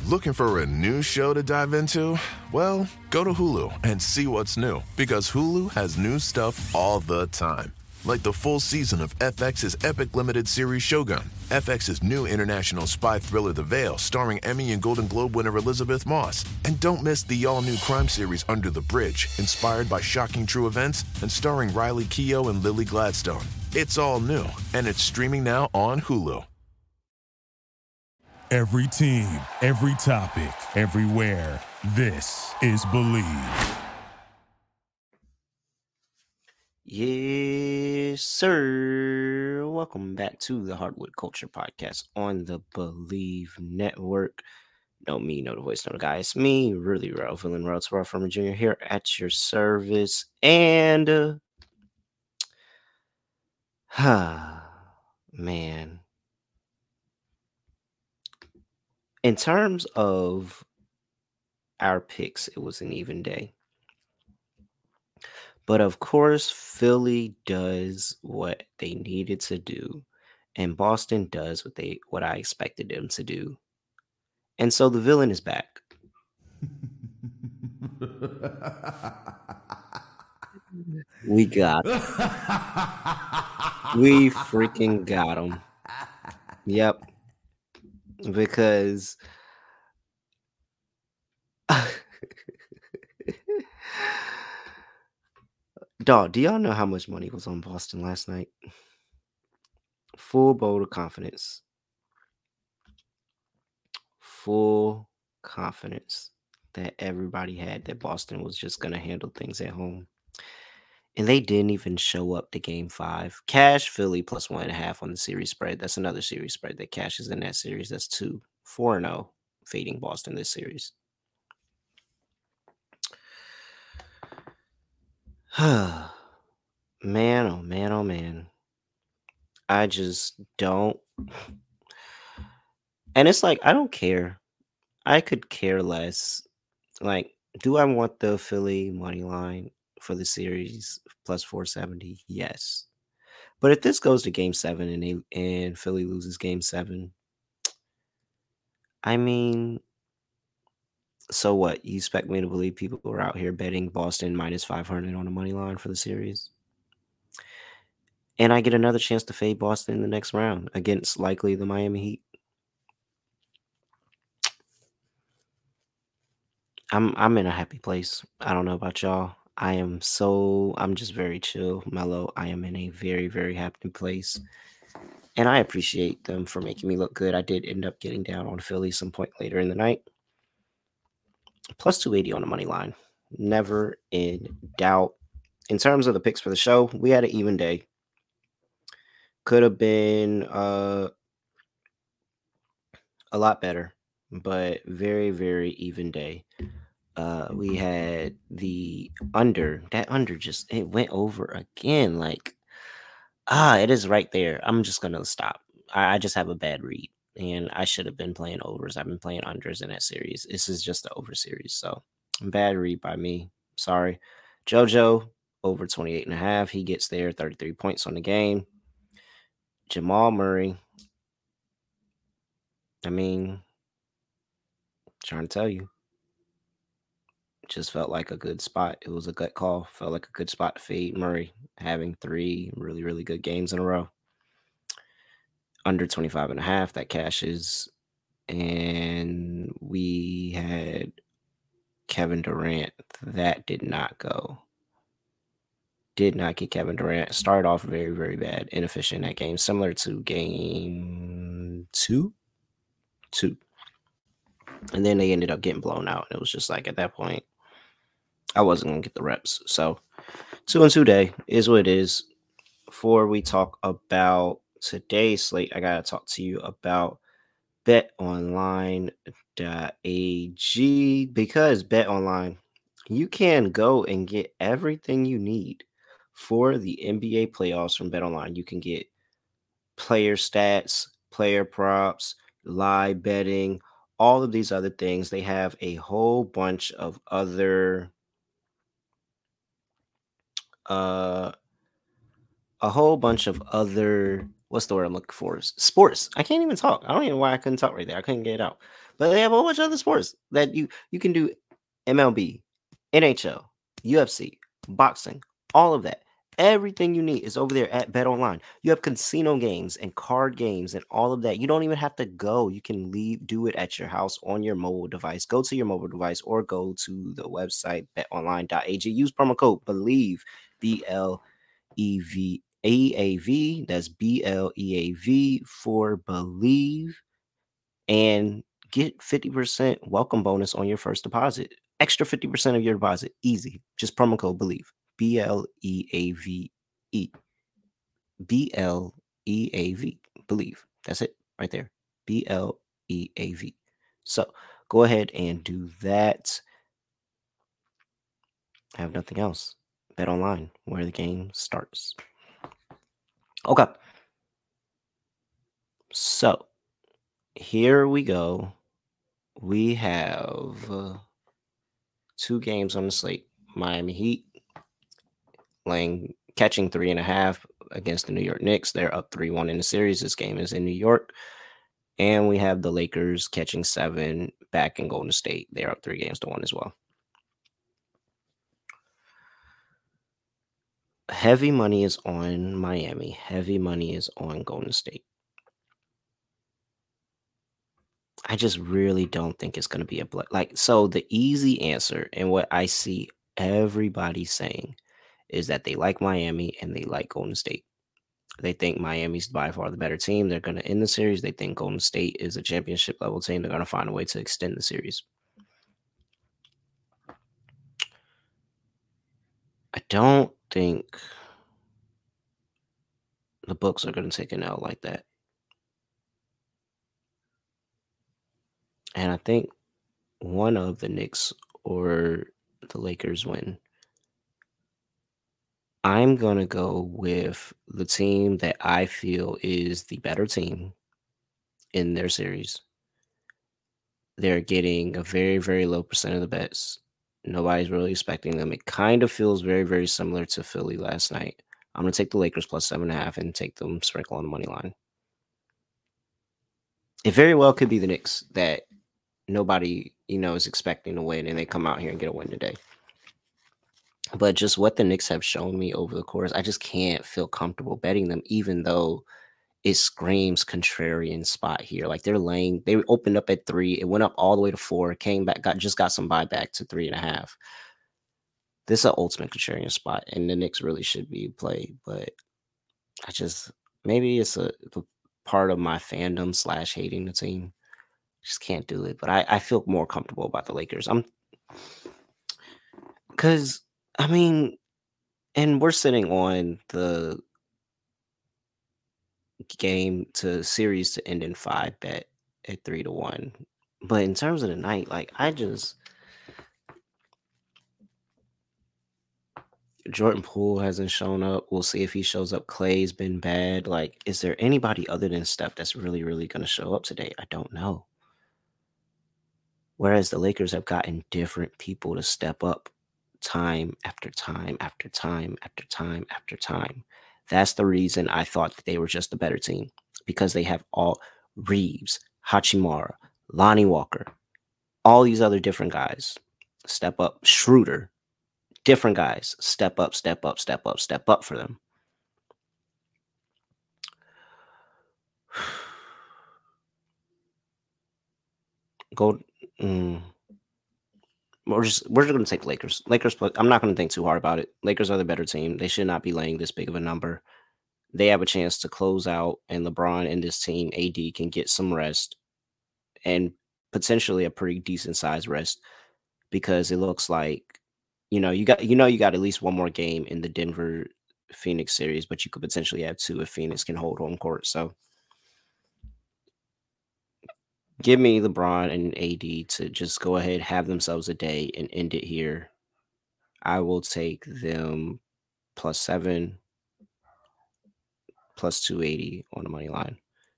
Looking for a new show to dive into? Well, go to Hulu and see what's new, because Hulu has new stuff all the time. Like the full season of FX's epic limited series Shogun, FX's new international spy thriller The Veil, starring Emmy and Golden Globe winner Elizabeth Moss. And don't miss the all-new crime series Under the Bridge, inspired by shocking true events and starring Riley Keough and Lily Gladstone. It's all new, and it's streaming now on Hulu. Every team, every topic, everywhere. This is Believe. Yes, sir. Welcome back to the Hardwood Culture Podcast on the Believe Network. No me, no the voice, no the guy. It's me, really real villain, Rhodes from Jr. here at your service. And, man. In terms of our picks, it was an even day. But of course, Philly does what they needed to do, and Boston does what I expected them to do. And so the villain is back. We got him. We freaking got him. Yep. Because dog, do y'all know how much money was on Boston last night? Full boat of confidence. Full confidence that everybody had that Boston was just going to handle things at home. And they didn't even show up to game 5. Cash Philly plus 1.5 on the series spread. That's another series spread that Cash is in that series. That's 4-0 fading Boston this series. Man, oh man, oh man. I just don't. And it's like, I don't care. I could care less. Like, do I want the Philly money line for the series plus 470? Yes. But if this goes to game 7 and Philly loses game 7, I mean, so what? You expect me to believe people who are out here betting Boston minus 500 on the money line for the series? And I get another chance to fade Boston in the next round against likely the Miami Heat. I'm in a happy place. I don't know about y'all. I'm just very chill, mellow. I am in a very, very happy place. And I appreciate them for making me look good. I did end up getting down on Philly some point later in the night. Plus 280 on the money line. Never in doubt. In terms of the picks for the show, we had an even day. Could have been a lot better, but very, very even day. We had the under. That under it went over again. Like, it is right there. I'm just going to stop. I just have a bad read, and I should have been playing overs. I've been playing unders in that series. This is just the over series, so bad read by me. Sorry. JoJo, over 28.5. He gets there, 33 points on the game. Jamal Murray. I mean, trying to tell you. Just felt like a good spot. It was a gut call. Felt like a good spot to fade Murray, having 3 really, really good games in a row. Under 25.5, that cashes. And we had Kevin Durant. That did not go. Did not get Kevin Durant. Started off very, very bad. Inefficient in that game. Similar to game 2. And then they ended up getting blown out. It was just like, at that point, I wasn't going to get the reps. So 2-2 day is what it is. Before we talk about today's slate, I got to talk to you about betonline.ag, because BetOnline, you can go and get everything you need for the NBA playoffs from BetOnline. You can get player stats, player props, live betting, all of these other things. They have a whole bunch of other what's the word I'm looking for? Sports. I can't even talk. I don't even know why I couldn't talk right there. I couldn't get it out. But they have a whole bunch of other sports that you can do: MLB, NHL, UFC, boxing, all of that. Everything you need is over there at Bet Online. You have casino games and card games and all of that. You don't even have to go. You can do it at your house on your mobile device. Go to your mobile device or go to the website betonline.ag. Use promo code BELIEVE, BLEVEAV. That's BLEAV for Believe, and get 50% welcome bonus on your first deposit. Extra 50% of your deposit. Easy. Just promo code BELIEVE. BLEAVE. BLEAV. Believe. That's it right there. BLEAV. So go ahead and do that. I have nothing else. Bet Online, where the game starts. Okay. So here we go. We have 2 games on the slate. Miami Heat catching 3.5 against the New York Knicks. They're up 3-1 in the series. This game is in New York. And we have the Lakers catching 7 back in Golden State. They're up 3-1 as well. Heavy money is on Miami. Heavy money is on Golden State. I just really don't think it's going to be so the easy answer, and what I see everybody saying, is that they like Miami and they like Golden State. They think Miami's by far the better team. They're going to end the series. They think Golden State is a championship level team. They're going to find a way to extend the series. I don't think the books are going to take an L like that. And I think one of the Knicks or the Lakers win. I'm going to go with the team that I feel is the better team in their series. They're getting a very, very low percent of the bets. Nobody's really expecting them. It kind of feels very, very similar to Philly last night. I'm going to take the Lakers plus 7.5 and take them sprinkle on the money line. It very well could be the Knicks that nobody, is expecting to win, and they come out here and get a win today. But just what the Knicks have shown me over the course, I just can't feel comfortable betting them, even though it screams contrarian spot here. Like they opened up at 3, it went up all the way to 4, came back, got some buyback to 3.5. This is an ultimate contrarian spot, and the Knicks really should be played. But maybe it's a part of my fandom / hating the team. Just can't do it. But I feel more comfortable about the Lakers. And we're sitting on the game to series to end in 5 bet at 3-1. But in terms of the night, Jordan Poole hasn't shown up. We'll see if he shows up. Clay's been bad. Is there anybody other than Steph that's really, really going to show up today? I don't know. Whereas the Lakers have gotten different people to step up time after time after time after time after time. That's the reason I thought that they were just a better team, because they have all Reeves, Hachimura, Lonnie Walker, all these other different guys step up. Schroeder, different guys step up for them. We're just going to take Lakers. I'm not going to think too hard about it. Lakers are the better team. They should not be laying this big of a number. They have a chance to close out, and LeBron and this team, AD, can get some rest, and potentially a pretty decent size rest, because it looks like you got at least one more game in the Denver Phoenix series, but you could potentially have 2 if Phoenix can hold home court. So give me LeBron and AD to just go ahead, have themselves a day, and end it here. I will take them plus 7, plus 280 on the money line.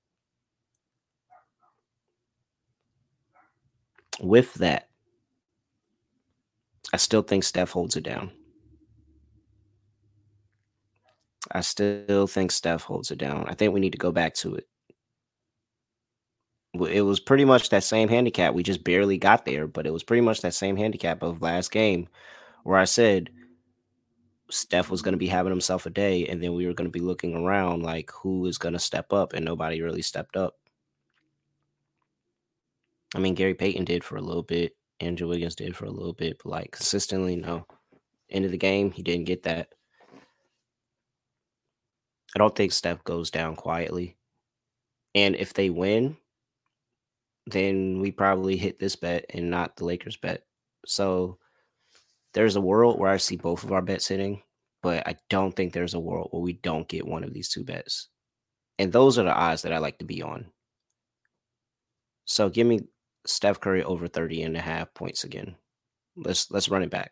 With that, I still think Steph holds it down. I think we need to go back to it. It was pretty much that same handicap. We just barely got there, but it was pretty much that same handicap of last game where I said Steph was going to be having himself a day, and then we were going to be looking around like who is going to step up, and nobody really stepped up. I mean, Gary Payton did for a little bit, Andrew Wiggins did for a little bit, but like consistently, no. End of the game, he didn't get that. I don't think Steph goes down quietly. And if they win, then we probably hit this bet and not the Lakers bet. So there's a world where I see both of our bets hitting, but I don't think there's a world where we don't get one of these two bets. And those are the odds that I like to be on. So give me Steph Curry over 30.5 points again. Let's run it back.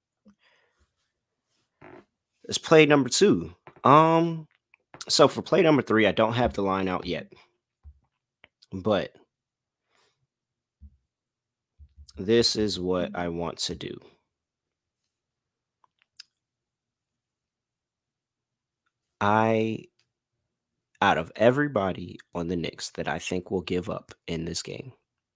Let's play number 2. So for play number 3, I don't have the line out yet. But this is what I want to do. Out of everybody on the Knicks that I think will give up in this game,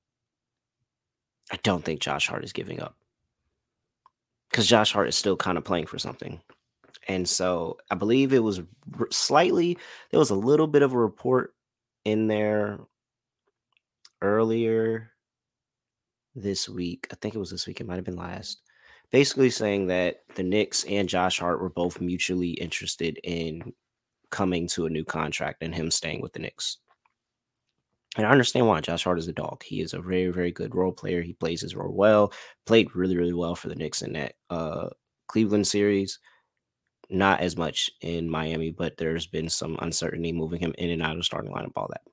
I don't think Josh Hart is giving up. Because Josh Hart is still kind of playing for something. And so I believe it was there was a little bit of a report in there earlier this week. I think it was this week. It might have been last. Basically saying that the Knicks and Josh Hart were both mutually interested in coming to a new contract and him staying with the Knicks. And I understand why. Josh Hart is a dog. He is a very, very good role player. He plays his role well. Played really, really well for the Knicks in that Cleveland series. Not as much in Miami, but there's been some uncertainty moving him in and out of starting lineup, all that.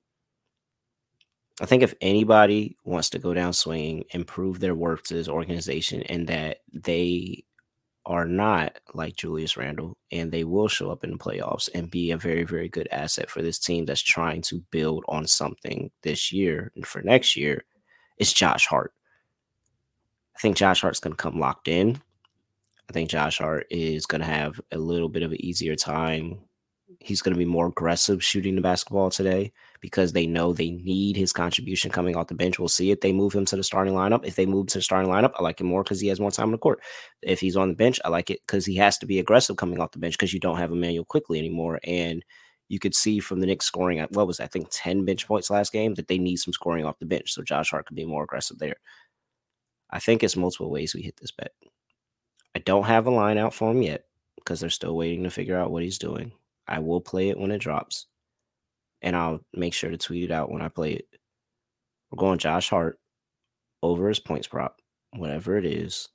I think if anybody wants to go down swinging and prove their worth to this organization and that they are not like Julius Randle and they will show up in the playoffs and be a very, very good asset for this team that's trying to build on something this year and for next year, it's Josh Hart. I think Josh Hart's going to come locked in. I think Josh Hart is going to have a little bit of an easier time. He's going to be more aggressive shooting the basketball today because they know they need his contribution coming off the bench. We'll see if they move him to the starting lineup. If they move to the starting lineup, I like him more because he has more time on the court. If he's on the bench, I like it because he has to be aggressive coming off the bench because you don't have Immanuel Quickley anymore. And you could see from the Knicks scoring at, 10 bench points last game that they need some scoring off the bench. So Josh Hart could be more aggressive there. I think it's multiple ways we hit this bet. I don't have a line out for him yet because they're still waiting to figure out what he's doing. I will play it when it drops, and I'll make sure to tweet it out when I play it. We're going Josh Hart over his points prop, whatever it is.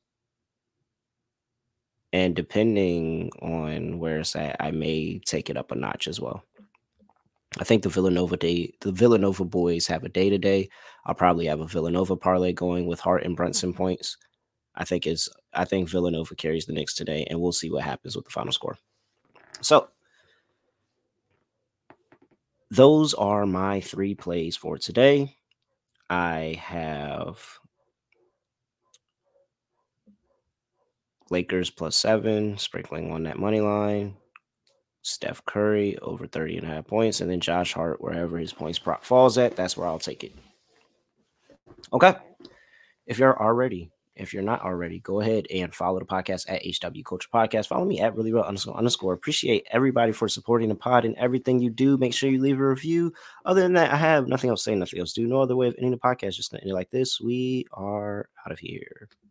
And depending on where it's at, I may take it up a notch as well. I think the Villanova boys have a day today. I'll probably have a Villanova parlay going with Hart and Brunson points. I think Villanova carries the Knicks today, and we'll see what happens with the final score. So those are my 3 plays for today. I have Lakers +7, sprinkling on that money line. Steph Curry over 30.5 points, and then Josh Hart, wherever his points prop falls at, that's where I'll take it. Okay. If you're not already, go ahead and follow the podcast at HW Culture Podcast. Follow me at @reallyreal__. Appreciate everybody for supporting the pod and everything you do. Make sure you leave a review. Other than that, I have nothing else to say, nothing else to do. No other way of ending the podcast, just going to end it like this. We are out of here.